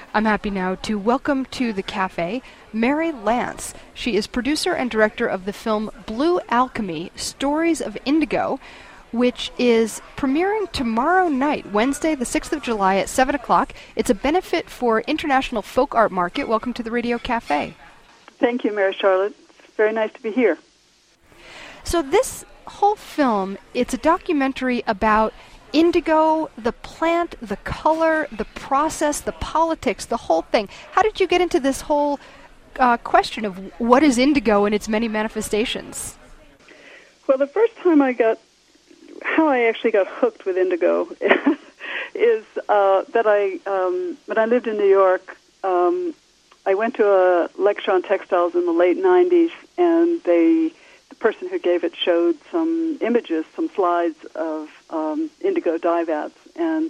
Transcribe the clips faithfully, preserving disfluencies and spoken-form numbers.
I'm happy now to welcome to the cafe Mary Lance. She is producer and director of the film Blue Alchemy, Stories of Indigo, which is premiering tomorrow night, Wednesday, the sixth of July at seven o'clock. It's a benefit for International Folk Art Market. Welcome to the Radio Cafe. Thank you, Mary Charlotte. It's very nice to be here. So this whole film, it's a documentary about indigo, the plant, the color, the process, the politics, the whole thing. How did you get into this whole uh, question of what is indigo and its many manifestations? Well, the first time I got, how I actually got hooked with indigo is uh, that I, um, when I lived in New York, um, I went to a lecture on textiles in the late nineties, and they the person who gave it showed some images, some slides of um, indigo dye vats, and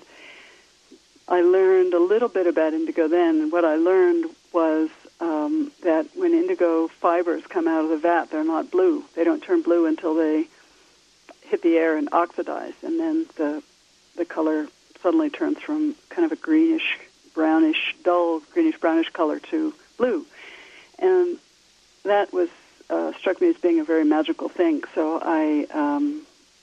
I learned a little bit about indigo then, and what I learned was um, that when indigo fibers come out of the vat, they're not blue. They don't turn blue until they hit the air and oxidize, and then the the color suddenly turns from kind of a greenish, brownish, dull greenish-brownish color to blue. And that was Uh, struck me as being a very magical thing. So I um,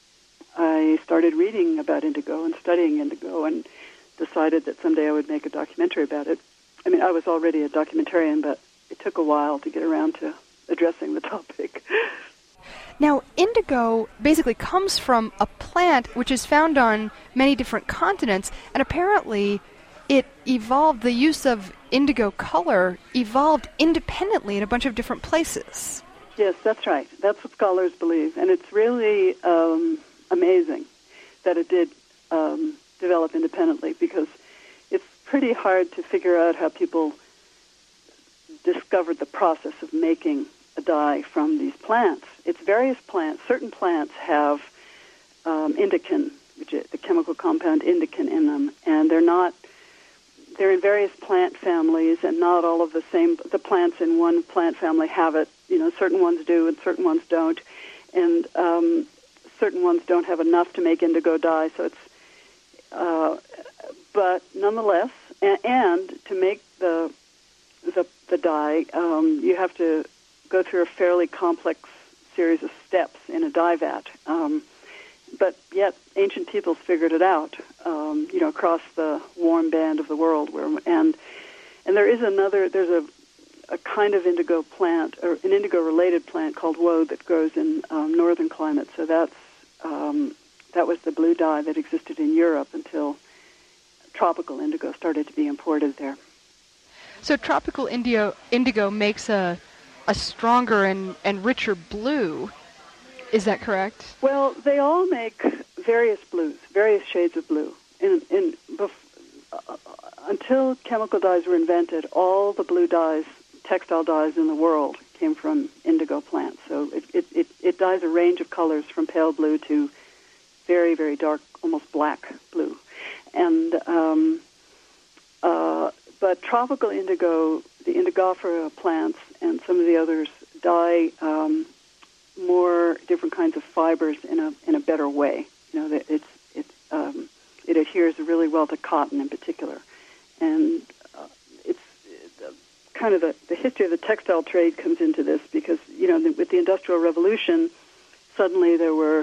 I started reading about indigo and studying indigo and decided that someday I would make a documentary about it. I mean, I was already a documentarian, but it took a while to get around to addressing the topic. Now, indigo basically comes from a plant which is found on many different continents, and apparently it evolved, the use of indigo color evolved independently in a bunch of different places. Yes, that's right. That's what scholars believe. And it's really um, amazing that it did um, develop independently, because it's pretty hard to figure out how people discovered the process of making a dye from these plants. It's various plants. Certain plants have um, indican, which is the chemical compound indican in them, and they're not They're in various plant families, and not all of the same. The plants in one plant family have it. You know, certain ones do, and certain ones don't, and um, certain ones don't have enough to make indigo dye. So it's, uh, but nonetheless, and, and to make the the, the dye, um, you have to go through a fairly complex series of steps in a dye vat. Um, But yet, ancient peoples figured it out, um, you know, across the warm band of the world. Where and and there is another. There's a a kind of indigo plant, or an indigo-related plant called woad that grows in um, northern climates. So that's um, that was the blue dye that existed in Europe until tropical indigo started to be imported there. So tropical indigo indigo makes a a stronger and, and richer blue. Is that correct? Well, they all make various blues, various shades of blue. In, in, bef- uh, until chemical dyes were invented, all the blue dyes, textile dyes in the world came from indigo plants. So it, it, it, it dyes a range of colors from pale blue to very, very dark, almost black blue. And um, uh, but tropical indigo, the indigofera plants, and some of the others dye Um, more different kinds of fibers in a in a better way. You know, that it's it's um, it adheres really well to cotton in particular, and uh, it's uh, kind of the, the history of the textile trade comes into this, because you know the, with the Industrial Revolution, suddenly there were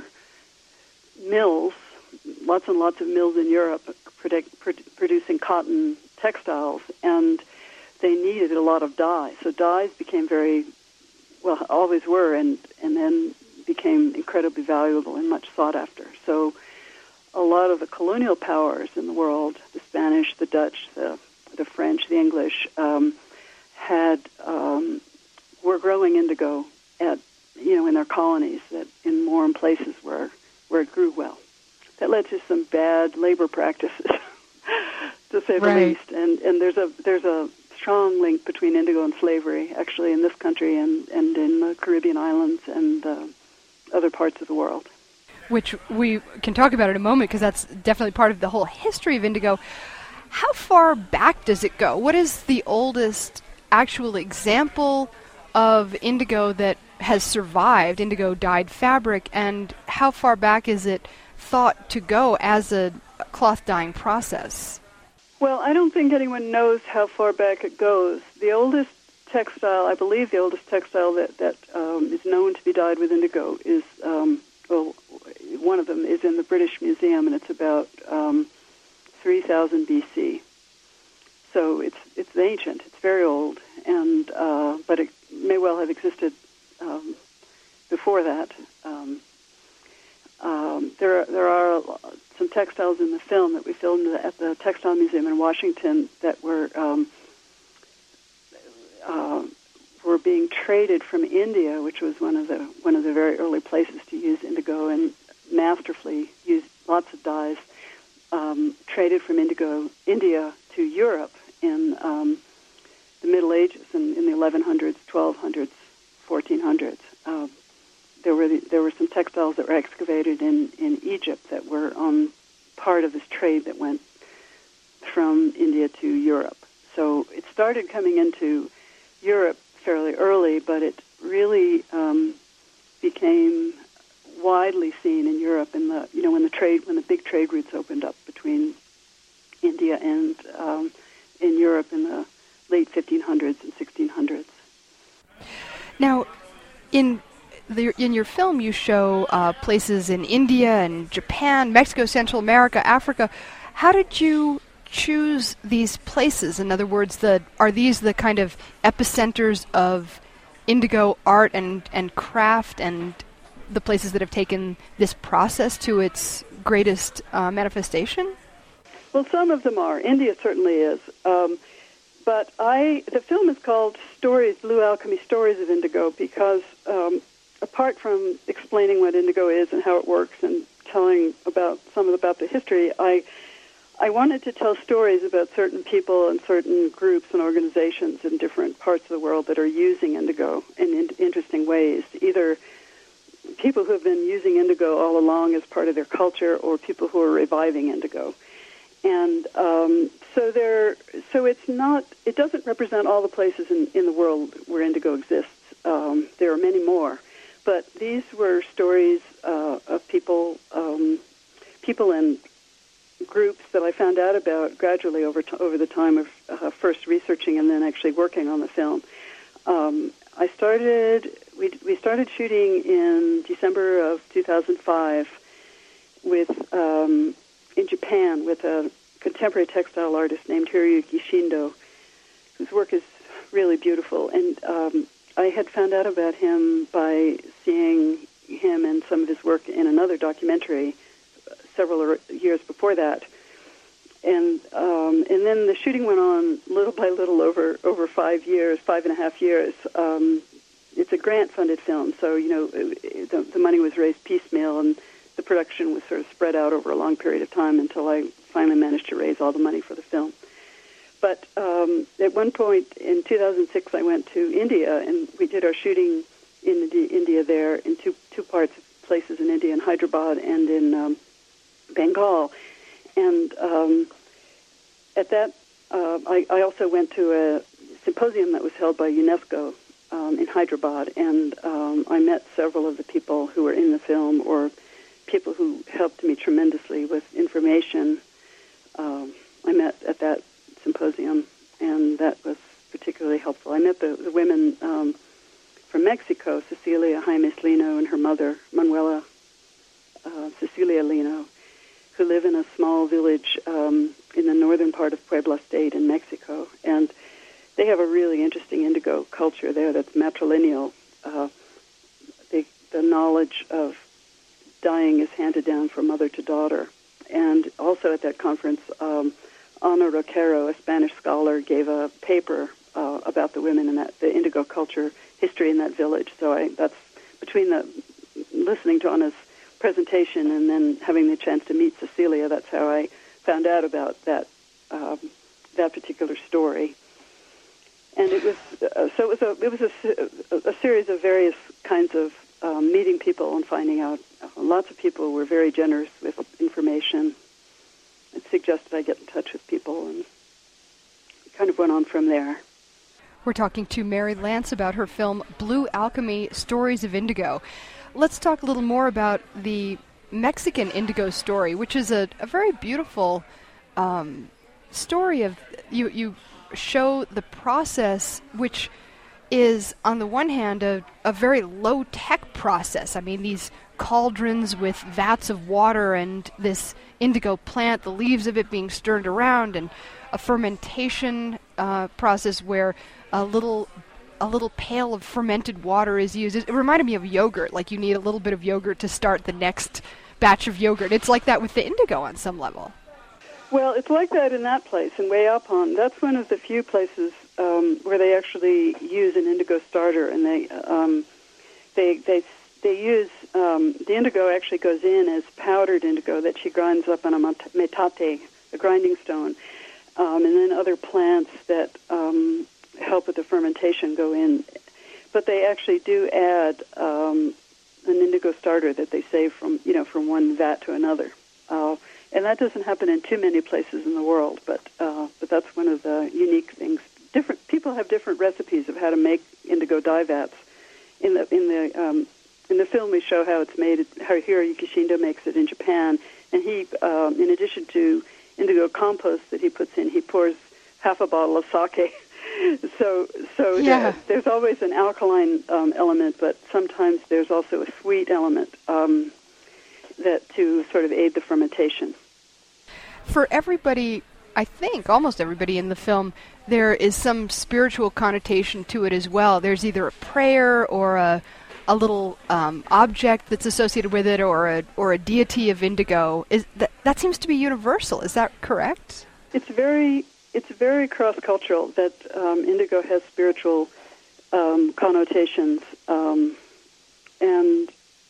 mills, lots and lots of mills in Europe produ- produ- producing cotton textiles, and they needed a lot of dye. So dyes became very well, always were, and, and then became incredibly valuable and much sought after. So a lot of the colonial powers in the world, the Spanish, the Dutch, the, the French, the English, um, had um, were growing indigo at you know in their colonies, that in warm places where where it grew well. That led to some bad labor practices, to say the right. least. And and there's a there's a strong link between indigo and slavery, actually, in this country and, and in the Caribbean islands and uh, other parts of the world. Which we can talk about in a moment, because that's definitely part of the whole history of indigo. How far back does it go? What is the oldest actual example of indigo that has survived, indigo-dyed fabric, and how far back is it thought to go as a cloth dyeing process? Well, I don't think anyone knows how far back it goes. The oldest textile, I believe the oldest textile that, that um, is known to be dyed with indigo is, um, well, one of them is in the British Museum, and it's about um, three thousand B C. So it's it's ancient, it's very old, and uh, but it may well have existed um, before that. Um, um, there, are, there are some textiles in the film that we filmed at the Textile Museum in Washington that were um, uh, were being traded from India, which was one of the one of the very early places to use indigo, and masterfully used lots of dyes. Um, traded from indigo India to Europe in um, the Middle Ages, in, in the eleven hundreds, twelve hundreds, fourteen hundreds. Uh, there were the, there were some textiles that were excavated in, in Egypt that were on part of this trade that went from India to Europe. So it started coming into Europe fairly early, but it really um, became widely seen in Europe in the you know when the trade when the big trade routes opened up between India and um, in Europe in the late fifteen hundreds and sixteen hundreds. Now, in the, in your film, you show uh, places in India and Japan, Mexico, Central America, Africa. How did you choose these places? In other words, the are these the kind of epicenters of indigo art and, and craft, and the places that have taken this process to its greatest uh, manifestation? Well, some of them are. India certainly is. Um, but I, the film is called Stories, Blue Alchemy, Stories of Indigo, because um, apart from explaining what indigo is and how it works and telling about some of about the history, I I wanted to tell stories about certain people and certain groups and organizations in different parts of the world that are using indigo in, in interesting ways, either people who have been using indigo all along as part of their culture, or people who are reviving indigo. And um, so there, so it's not, it doesn't represent all the places in, in the world where indigo exists. Um, there are many more, but these were stories uh, of people, um, people and groups that I found out about gradually over t- over the time of uh, first researching and then actually working on the film. Um, I started. We we started shooting in December of two thousand five with um, in Japan with a contemporary textile artist named Hiroyuki Shindo, whose work is really beautiful. And um, I had found out about him by seeing him and some of his work in another documentary several years before that. And um, and then the shooting went on little by little over over five years, five and a half years. Um, it's a grant-funded film, so you know the, the money was raised piecemeal, and the production was sort of spread out over a long period of time until I finally managed to raise all the money for the film. But um, at one point in two thousand six, I went to India, and we did our shooting in the, India there in two two parts, places in India, in Hyderabad and in um, Bengal. And um, at that, uh, I, I also went to a symposium that was held by UNESCO um, in Hyderabad, and um, I met several of the people who were in the film, or people who helped me tremendously with information. Um, I met at that symposium, and that was particularly helpful. I met the, the women um, from Mexico, Cecilia Jaimes Lino and her mother, Manuela uh, Cecilia Lino, who live in a small village um, in the northern part of Puebla State in Mexico. And they have a really interesting indigo culture there that's matrilineal. Uh, they, the knowledge of dyeing is handed down from mother to daughter. And also at that conference, um, Ana Roquero, a Spanish scholar, gave a paper uh, about the women in that, the indigo culture history in that village. So I, that's between the listening to Ana's presentation and then having the chance to meet Cecilia, that's how I found out about that um, that particular story. And it was uh, so it was a it was a, a series of various kinds of um, meeting people and finding out. Uh, lots of people were very generous with information. It suggested I get in touch with people, and it kind of went on from there. We're talking to Mary Lance about her film Blue Alchemy, Stories of Indigo. Let's talk a little more about the Mexican indigo story, which is a, a very beautiful um, story of you you show the process, which is on the one hand a, a very low tech process. I mean, these cauldrons with vats of water and this indigo plant, the leaves of it being stirred around, and a fermentation uh, process where a little a little pail of fermented water is used. It, it reminded me of yogurt, like you need a little bit of yogurt to start the next batch of yogurt. It's like that with the indigo on some level. Well, it's like that in that place, in Wayapon. That's one of the few places um, where they actually use an indigo starter, and they um, they they they use um, the indigo actually goes in as powdered indigo that she grinds up on a metate, a grinding stone, um, and then other plants that um, help with the fermentation go in. But they actually do add um, an indigo starter that they save from you know from one vat to another. Uh, And that doesn't happen in too many places in the world, but uh, but that's one of the unique things. Different people have different recipes of how to make indigo dye vats. In the in the um, in the film, we show how it's made. How Hiroyuki Shindo makes it in Japan, and he, um, in addition to indigo compost that he puts in, he pours half a bottle of sake. so so Yeah. there, there's always an alkaline um, element, but sometimes there's also a sweet element um, that to sort of aid the fermentation. For everybody, I think almost everybody in the film, there is some spiritual connotation to it as well. There's either a prayer or a a little um, object that's associated with it, or a or a deity of indigo. Is that that seems to be universal? Is that correct? It's very it's very cross-cultural that um, indigo has spiritual um, connotations, um, and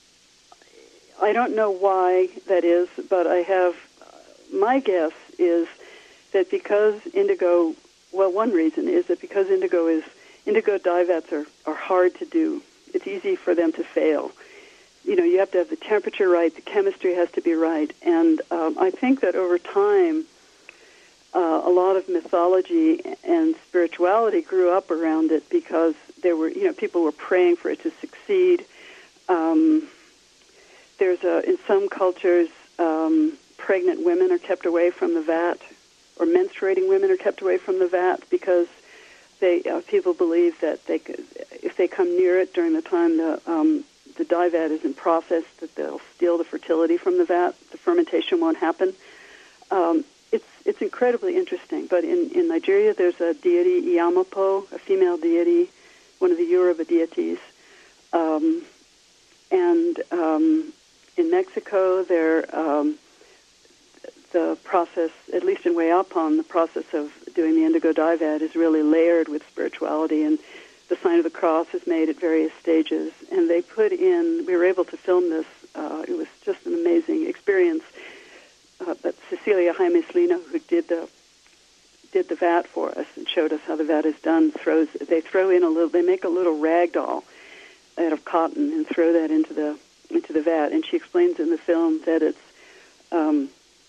I don't know why that is, but I have, my guess is that because indigo, well, one reason is that because indigo is, indigo dye vats are, are hard to do. It's easy for them to fail. You know, you have to have the temperature right, the chemistry has to be right, and um, I think that over time, uh, a lot of mythology and spirituality grew up around it because there were, you know, people were praying for it to succeed. Um, There's a, in some cultures, um, pregnant women are kept away from the vat, or menstruating women are kept away from the vat because they uh, people believe that they could, if they come near it during the time the um, the dye vat is in process, that they'll steal the fertility from the vat. The fermentation won't happen. Um, it's it's incredibly interesting. But in, in Nigeria, there's a deity, Iyamapo, a female deity, one of the Yoruba deities, um, and um, in Mexico, there, um, the process, at least in Wayapon, the process of doing the indigo dye vat is really layered with spirituality, and the sign of the cross is made at various stages. And they put in, we were able to film this, uh, it was just an amazing experience, uh, but Cecilia Jaime Lino, who did the did the vat for us and showed us how the vat is done, throws, they throw in a little, they make a little rag doll out of cotton and throw that into the into the vat, and she explains in the film that it's um,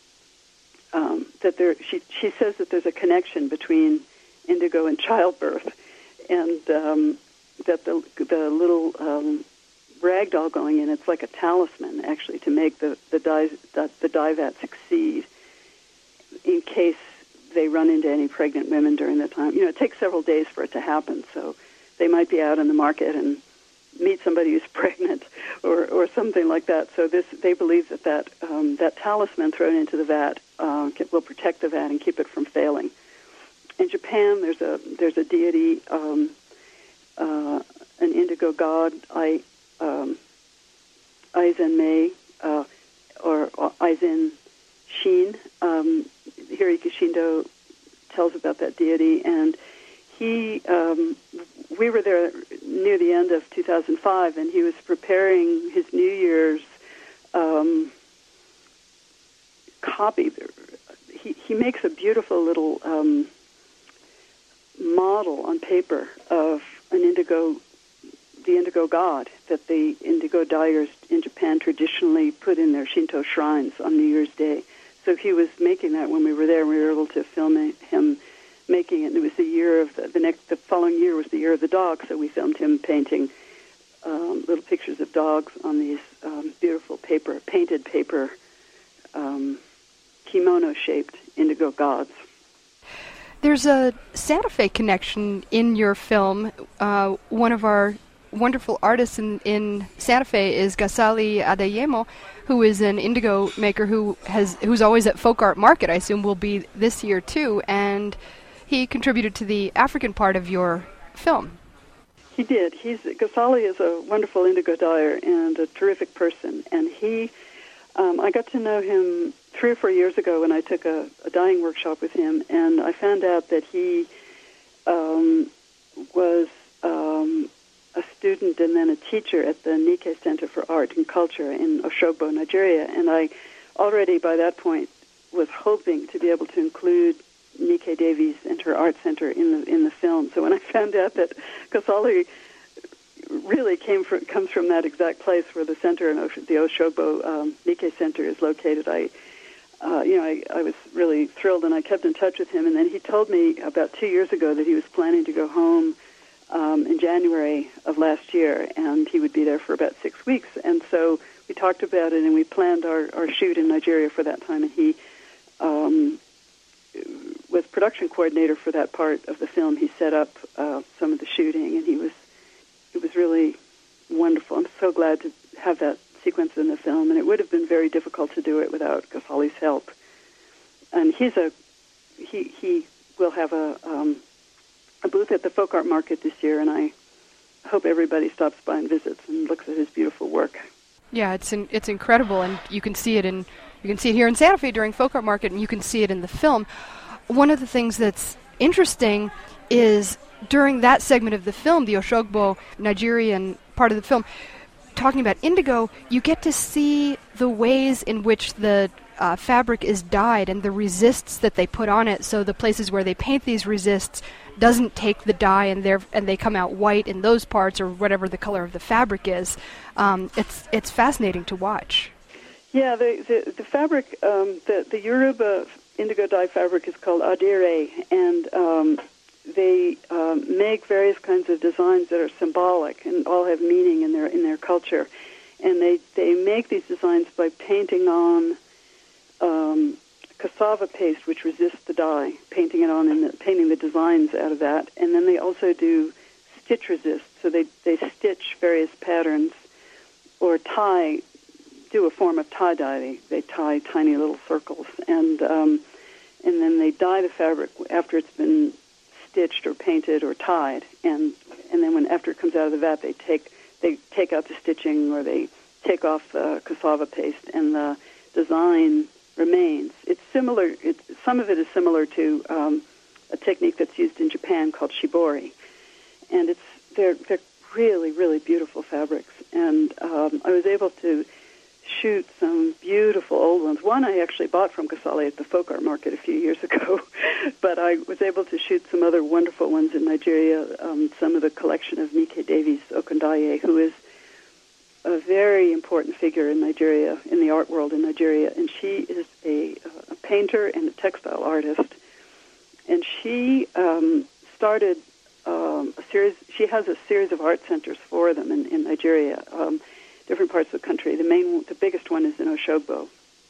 um, that there. She she says that there's a connection between indigo and childbirth, and um, that the the little um, rag doll going in, it's like a talisman actually to make the the dye the, the dye vat succeed in case they run into any pregnant women during the time. You know, it takes several days for it to happen, so they might be out in the market and meet somebody who's pregnant or, or something like that. So this, they believe that that, um, that talisman thrown into the vat uh, will protect the vat and keep it from failing. In Japan, there's a there's a deity, um, uh, an indigo god, I, um, Aizen Mei, uh, or, or Aizen Shin. Um, Hiroyuki Shindo tells about that deity, and he, um, we were there near the end of two thousand five, and he was preparing his New Year's um, copy. He, he makes a beautiful little um, model on paper of an indigo, the indigo god that the indigo dyers in Japan traditionally put in their Shinto shrines on New Year's Day. So he was making that when we were there. We were able to film him making it. And it was the year of the, the next, the following year was the year of the dog. So we filmed him painting um, little pictures of dogs on these um, beautiful paper, painted paper, um, kimono-shaped indigo gods. There's a Santa Fe connection in your film. Uh, one of our wonderful artists in, in Santa Fe is Gasali Adeyemo, who is an indigo maker who has who's always at Folk Art Market. I assume will be this year too, and he contributed to the African part of your film. He did. He's Gasali is a wonderful indigo dyer and a terrific person, and he. Um, I got to know him three or four years ago when I took a, a dyeing workshop with him, and I found out that he um, was um, a student and then a teacher at the Nike Center for Art and Culture in Osogbo, Nigeria, and I already by that point was hoping to be able to include Nike Davies and her art center in the in the film. So when I found out that Gasali really came from comes from that exact place where the center in Osh- the Osogbo um, Nike Center is located, I, uh, you know, I, I was really thrilled, and I kept in touch with him. And then he told me about two years ago that he was planning to go home um, in January of last year, and he would be there for about six weeks. And so we talked about it, and we planned our, our shoot in Nigeria for that time. And he um, was production coordinator for that part of the film. He set up uh, some of the shooting, and he was. It was really wonderful. I'm so glad to have that sequence in the film, and it would have been very difficult to do it without Gasali's help. And he's a he he will have a um, a booth at the Folk Art Market this year, and I hope everybody stops by and visits and looks at his beautiful work. Yeah, it's in, it's incredible, and you can see it in you can see it here in Santa Fe during Folk Art Market, and you can see it in the film. One of the things that's interesting is during that segment of the film, the Osogbo Nigerian part of the film, talking about indigo, you get to see the ways in which the uh, fabric is dyed and the resists that they put on it. So the places where they paint these resists doesn't take the dye, and they and they come out white in those parts, or whatever the color of the fabric is. Um, it's it's fascinating to watch. Yeah, the the, the fabric, um, the the Yoruba indigo dye fabric is called adire, and um, they um, make various kinds of designs that are symbolic and all have meaning in their in their culture. And they, they make these designs by painting on um, cassava paste, which resists the dye, painting it on and the, painting the designs out of that. And then they also do stitch resist, so they, they stitch various patterns or tie, do a form of tie-dye. They, they tie tiny little circles, and um, and then they dye the fabric after it's been stitched or painted or tied, and and then when after it comes out of the vat, they take they take out the stitching or they take off the cassava paste, and the design remains. It's similar. It, some of it is similar to um, a technique that's used in Japan called shibori, and it's they're they're really really beautiful fabrics. And um, I was able to shoot some beautiful old ones. One I actually bought from Gasali at the Folk Art Market a few years ago, but I was able to shoot some other wonderful ones in Nigeria, um, some of the collection of Nike Davies Okundaye, who is a very important figure in Nigeria, in the art world in Nigeria, and she is a, a painter and a textile artist. And she um, started um, a series, she has a series of art centers for them in, in Nigeria, um, different parts of the country. The main, the biggest one is in Osogbo.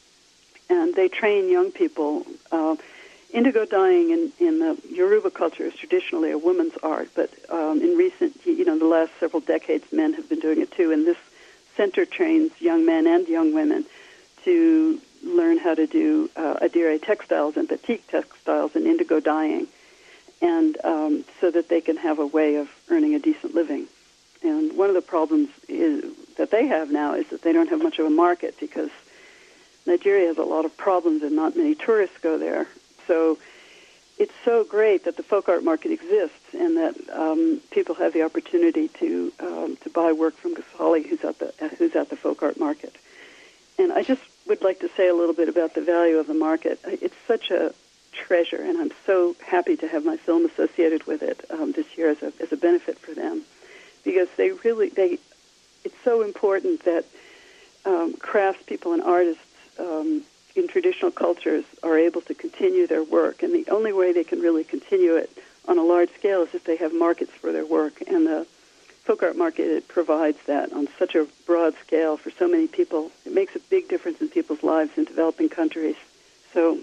And they train young people. Uh, indigo dyeing in, in the Yoruba culture is traditionally a woman's art, but um, in recent, you know, the last several decades, men have been doing it too. And this center trains young men and young women to learn how to do uh, adire textiles and batik textiles and indigo dyeing, and um, so that they can have a way of earning a decent living. And one of the problems is, that they have now is that they don't have much of a market, because Nigeria has a lot of problems and not many tourists go there. So it's so great that the Folk Art Market exists, and that um, people have the opportunity to um, to buy work from Gasali, who's at the who's at the Folk Art Market. And I just would like to say a little bit about the value of the market. It's such a treasure, and I'm so happy to have my film associated with it um, this year as a as a benefit for them, because they really they. It's so important that um, craftspeople and artists um, in traditional cultures are able to continue their work, and the only way they can really continue it on a large scale is if they have markets for their work. And the Folk Art Market, it provides that on such a broad scale for so many people. It makes a big difference in people's lives in developing countries. So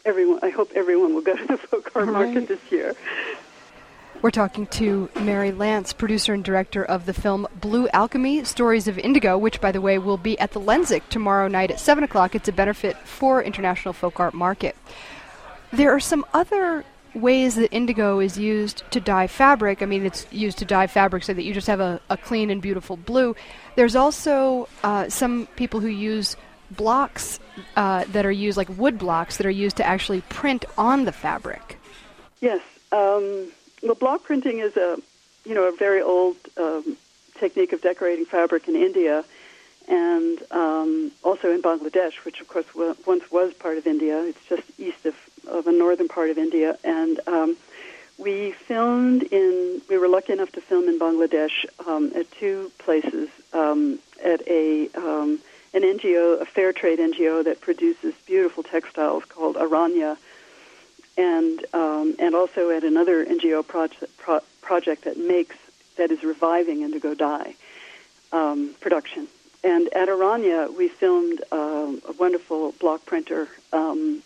everyone, I hope everyone will go to the folk art Right. market this year. We're talking to Mary Lance, producer and director of the film Blue Alchemy, Stories of Indigo, which, by the way, will be at the Lensic tomorrow night at seven o'clock. It's a benefit for International Folk Art Market. There are some other ways that indigo is used to dye fabric. I mean, it's used to dye fabric so that you just have a, a clean and beautiful blue. There's also uh, some people who use blocks uh, that are used, like wood blocks, that are used to actually print on the fabric. Yes. Um, well, block printing is a, you know, a very old um, technique of decorating fabric in India, and um, also in Bangladesh, which of course w- once was part of India. It's just east of, of a northern part of India, and um, we filmed in. We were lucky enough to film in Bangladesh um, at two places. Um, at a um, an N G O, a fair trade N G O that produces beautiful textiles called Aranya, and um, and also at another N G O project pro- project that makes that is reviving indigo dye um, production. And at Aranya, we filmed um, a wonderful block printer um,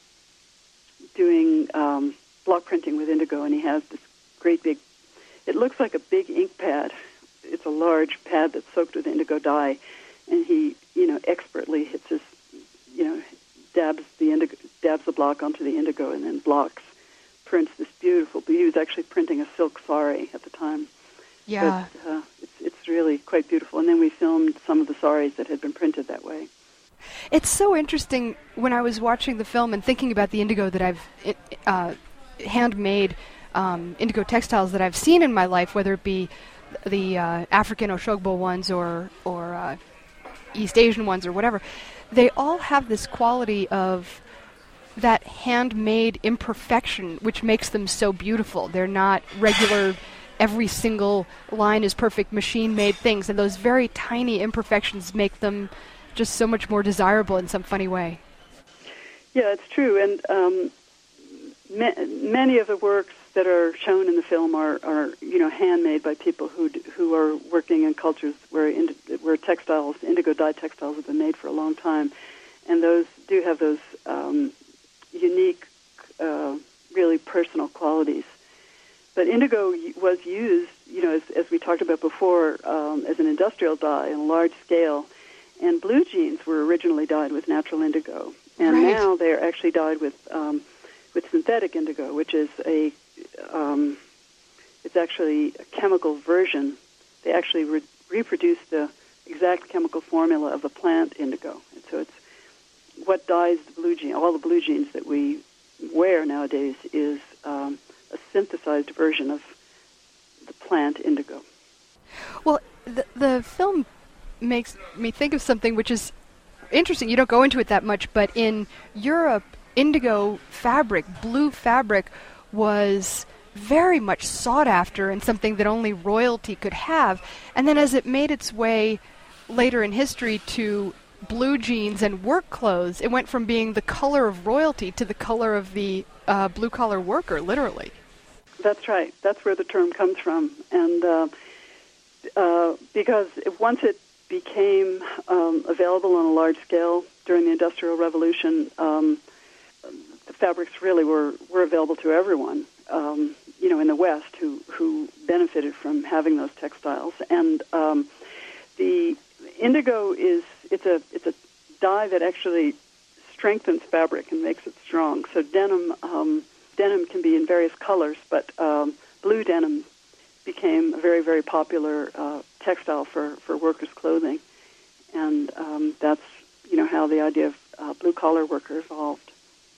doing um, block printing with indigo, and he has this great big. It looks like a big ink pad. It's a large pad that's soaked with indigo dye, and he, you know, expertly hits his, you know, dabs the indigo, dabs the block onto the indigo, and then blocks, prints this beautiful. He was actually printing a silk sari at the time. Yeah. But, uh, it's it's really quite beautiful. And then we filmed some of the saris that had been printed that way. It's so interesting when I was watching the film and thinking about the indigo that I've uh, handmade um, indigo textiles that I've seen in my life, whether it be the uh, African Oshogbo ones or or uh, East Asian ones or whatever. They all have this quality of that handmade imperfection, which makes them so beautiful. They're not regular. Every single line is perfect machine-made things, and those very tiny imperfections make them just so much more desirable in some funny way. Yeah, it's true, and um, ma- many of the works that are shown in the film are, are you know, handmade by people who d- who are working in cultures where ind- where textiles, indigo dye textiles, have been made for a long time, and those do have those um, unique, uh, really personal qualities. But indigo was used, you know, as, as we talked about before, um, as an industrial dye on a large scale. And blue jeans were originally dyed with natural indigo, and Right. now they're actually dyed with um, with synthetic indigo, which is a um, it's actually a chemical version. They actually re- reproduce the exact chemical formula of the plant indigo, and so it's what dyes the blue jean. All the blue jeans that we wear nowadays is um, a synthesized version of the plant indigo. Well, the, the film makes me think of something which is interesting. You don't go into it that much, but in Europe, indigo fabric, blue fabric, was very much sought after and something that only royalty could have. And then as it made its way later in history to blue jeans and work clothes, it went from being the color of royalty to the color of the uh, blue-collar worker, literally. That's right. That's where the term comes from. And uh, uh, because once it became um, available on a large scale during the Industrial Revolution, um, the fabrics really were, were available to everyone, um, you know, in the West who, who benefited from having those textiles. And um, the indigo is, it's a, it's a dye that actually strengthens fabric and makes it strong. So denim, um, denim can be in various colors, but um, blue denim became a very, very popular uh, textile for, for workers' clothing. And um, that's, you know, how the idea of uh, blue-collar worker evolved.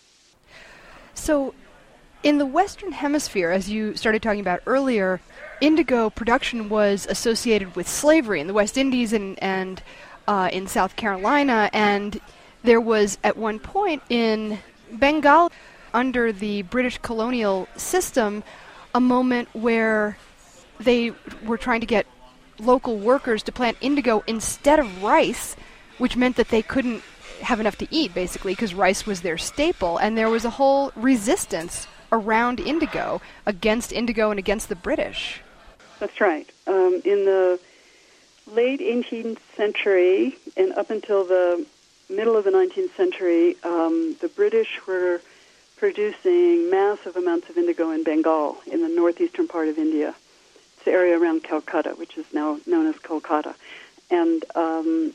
So in the Western Hemisphere, as you started talking about earlier, indigo production was associated with slavery in the West Indies and, and uh, in South Carolina, and there was at one point in Bengal, under the British colonial system, a moment where they were trying to get local workers to plant indigo instead of rice, which meant that they couldn't have enough to eat, basically, because rice was their staple. And there was a whole resistance around indigo, against indigo and against the British. That's right. Um, in the late eighteenth century and up until the middle of the nineteenth century, um, the British were producing massive amounts of indigo in Bengal, in the northeastern part of India. It's the area around Calcutta, which is now known as Kolkata. And um,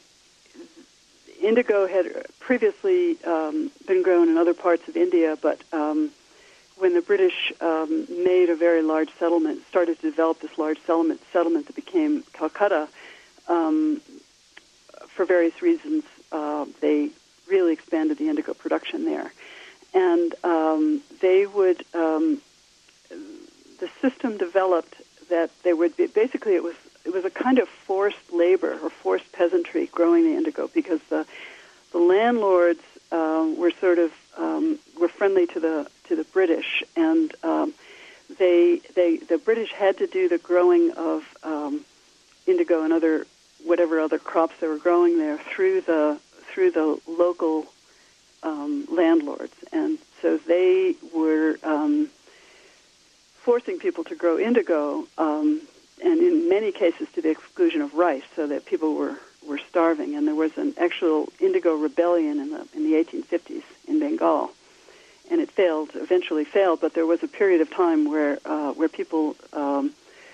indigo had previously um, been grown in other parts of India, but um, when the British um, made a very large settlement, started to develop this large settlement, settlement that became Calcutta, um, for various reasons, uh, they really expanded the indigo production there. And um, they would, um, the system developed that they would be, basically it was it was a kind of forced labor or forced peasantry growing the indigo, because the the landlords um, were sort of um, were friendly to the to the British, and um, they they the British had to do the growing of um, indigo and other whatever other crops they were growing there through the through the local um, landlords, and so they were um, forcing people to grow indigo, um, and in many cases to the exclusion of rice, so that people were, were starving. And there was an actual indigo rebellion in the in the eighteen fifties in Bengal, and it failed. Eventually failed, but there was a period of time where uh, where people um,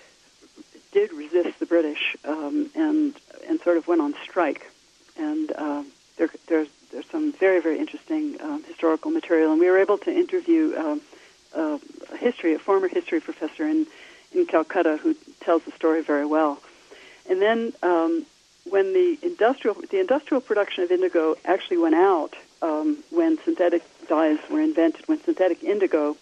did resist the British um, and and sort of went on strike. And uh, there, there's there's some very very interesting um, historical material, and we were able to interview um, uh, a history a former history professor in in Calcutta who tells the story very well. And then um, when the industrial the industrial production of indigo actually went out, um, when synthetic dyes were invented, when synthetic indigo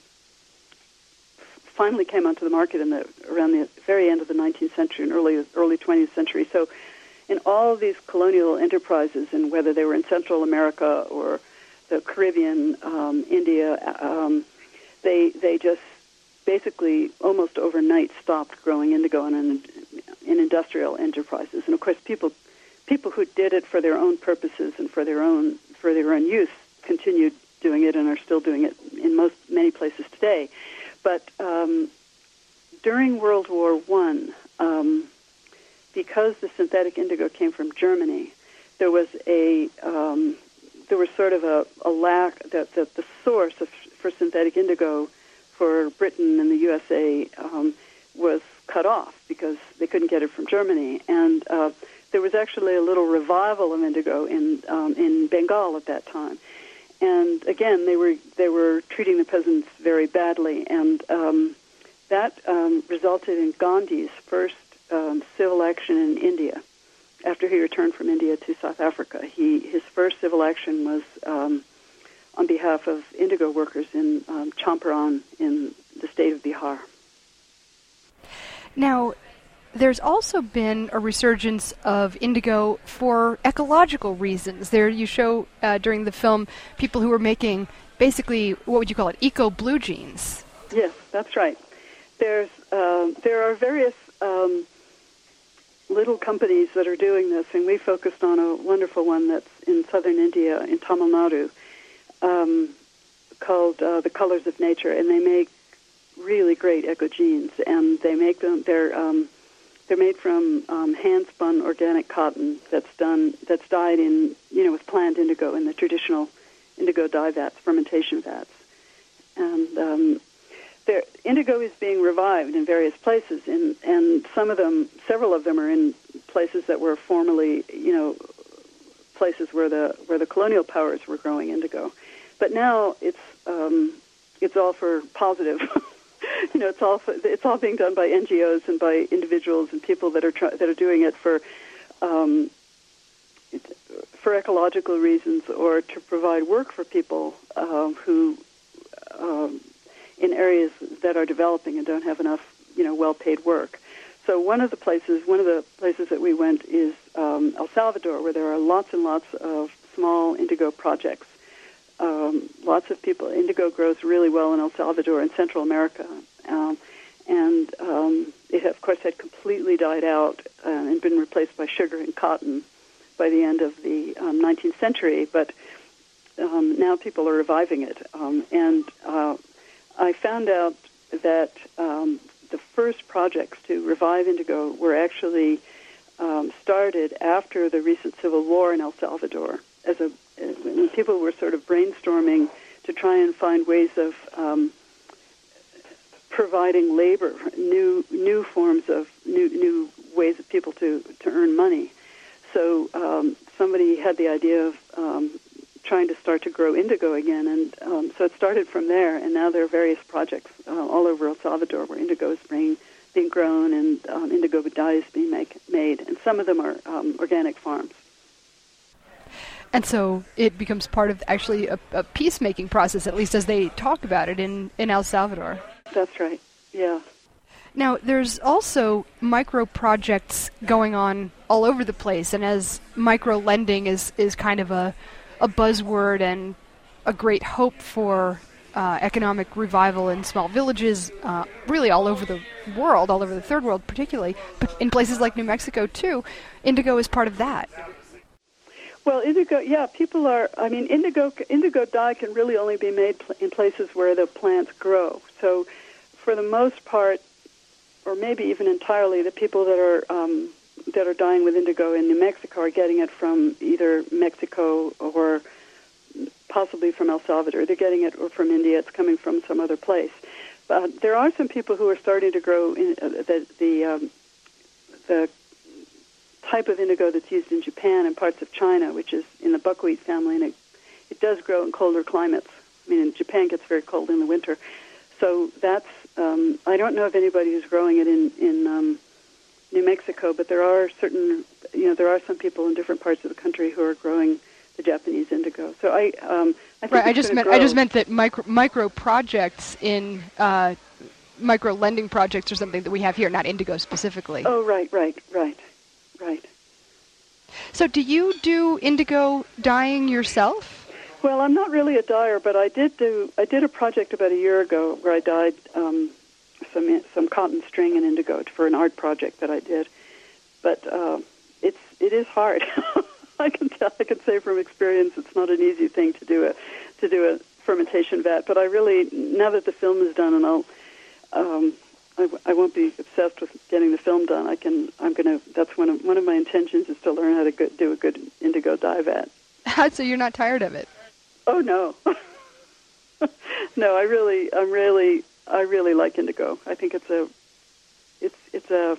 finally came onto the market in the around the very end of the nineteenth century and early early twentieth century. So in all of these colonial enterprises, and whether they were in Central America or the Caribbean, um, India, um, they they just basically almost overnight stopped growing indigo in, in, in industrial enterprises. And of course, people people who did it for their own purposes and for their own for their own use continued doing it and are still doing it in most many places today. But um, during World War One, um, because the synthetic indigo came from Germany, there was a um, there was sort of a, a lack that the, the source of, for synthetic indigo for Britain and the U S A um, was cut off because they couldn't get it from Germany, and uh, there was actually a little revival of indigo in um, in Bengal at that time. And again, they were they were treating the peasants very badly, and um, that um, resulted in Gandhi's first um, civil action in India. After he returned from India to South Africa, he his first civil action was um, on behalf of indigo workers in um, Champaran in the state of Bihar. Now, there's also been a resurgence of indigo for ecological reasons. There you show uh, during the film people who are making basically, what would you call it, eco-blue jeans. Yes, that's right. There's uh, there are various um, little companies that are doing this, and we focused on a wonderful one that's in southern India, in Tamil Nadu, um, called uh, The Colors of Nature, and they make really great eco jeans, and they make them. They're um, They're made from um, hand-spun organic cotton that's done that's dyed in you know with plant indigo in the traditional indigo dye vats, fermentation vats, and um, there, indigo is being revived in various places, and and some of them, several of them, are in places that were formerly you know places where the where the colonial powers were growing indigo, but now it's um, it's all for positive. You know, it's all it's all being done by N G Os and by individuals and people that are try, that are doing it for um, for ecological reasons or to provide work for people uh, who um, in areas that are developing and don't have enough, you know, well-paid work. So one of the places, one of the places that we went is um, El Salvador, where there are lots and lots of small indigo projects. Um, lots of people. Indigo grows really well in El Salvador and Central America, um, and um, it, of course, had completely died out uh, and been replaced by sugar and cotton by the end of the um, nineteenth century. But um, now people are reviving it, um, and uh, I found out that um, the first projects to revive indigo were actually um, started after the recent civil war in El Salvador, as a when people were sort of brainstorming to to try and find ways of um, providing labor, new new forms of new new ways of people to, to earn money. So um, somebody had the idea of um, trying to start to grow indigo again, and um, so it started from there. And now there are various projects uh, all over El Salvador where indigo is being being grown and um, indigo dye is being make, made, and some of them are um, organic farms. And so it becomes part of actually a, a peacemaking process, at least as they talk about it in, in El Salvador. That's right, yeah. Now, there's also micro projects going on all over the place, and as micro lending is, is kind of a, a buzzword and a great hope for uh, economic revival in small villages, uh, really all over the world, all over the third world particularly, but in places like New Mexico too, indigo is part of that. Well, indigo, yeah, people are, I mean, indigo indigo dye can really only be made pl- in places where the plants grow. So for the most part, or maybe even entirely, the people that are um, that are dyeing with indigo in New Mexico are getting it from either Mexico or possibly from El Salvador. They're getting it or from India. It's coming from some other place. But there are some people who are starting to grow in, uh, the the, um, the type of indigo that's used in Japan and parts of China, which is in the buckwheat family, and it, it does grow in colder climates. I mean, in Japan gets very cold in the winter. So that's, um, I don't know of anybody who's growing it in, in um, New Mexico, but there are certain, you know, there are some people in different parts of the country who are growing the Japanese indigo. So I, um, I think right. I it's just meant grow. I just meant that micro micro projects in uh, micro lending projects or something that we have here, not indigo specifically. Oh, right, right, right, right. So, do you do indigo dyeing yourself? Well, I'm not really a dyer, but I did do. I did a project about a year ago where I dyed um, some some cotton string in indigo for an art project that I did. But uh, it's it is hard. I can tell. I can say from experience, it's not an easy thing to do a to do a fermentation vat. But I really, now that the film is done, and I'll, um, I, I won't be obsessed with getting the film done. I can. I'm gonna. That's one of one of my intentions is to learn how to go, do a good indigo dye vat. So you're not tired of it? Oh no, no. I really, I'm really, I really like indigo. I think it's a, it's it's a.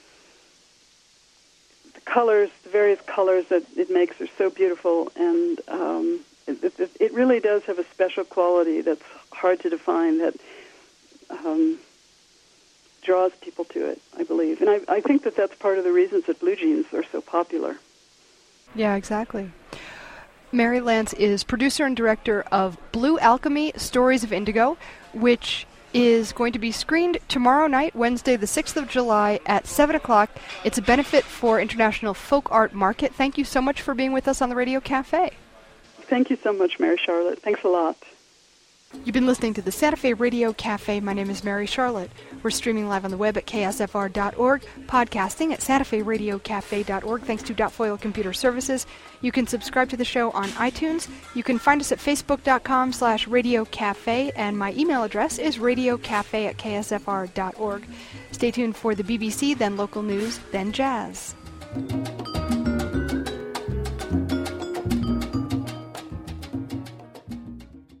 The colors, the various colors that it makes are so beautiful, and um, it, it, it really does have a special quality that's hard to define that um, draws people to it, I believe. And I, I think that that's part of the reasons that blue jeans are so popular. Yeah, exactly. Mary Lance is producer and director of Blue Alchemy, Stories of Indigo, which is going to be screened tomorrow night, Wednesday the sixth of July at seven o'clock. It's a benefit for International Folk Art Market. Thank you so much for being with us on the Radio Cafe. Thank you so much, Mary Charlotte. Thanks a lot. You've been listening to the Santa Fe Radio Cafe. My name is Mary Charlotte. We're streaming live on the web at K S F R dot org, podcasting at Santa Fe Radio Cafe dot org, thanks to Dot Foil Computer Services. You can subscribe to the show on iTunes. You can find us at Facebook dot com slash Radio Cafe, and my email address is radiocafe at K S F R dot org. Stay tuned for the B B C, then local news, then jazz.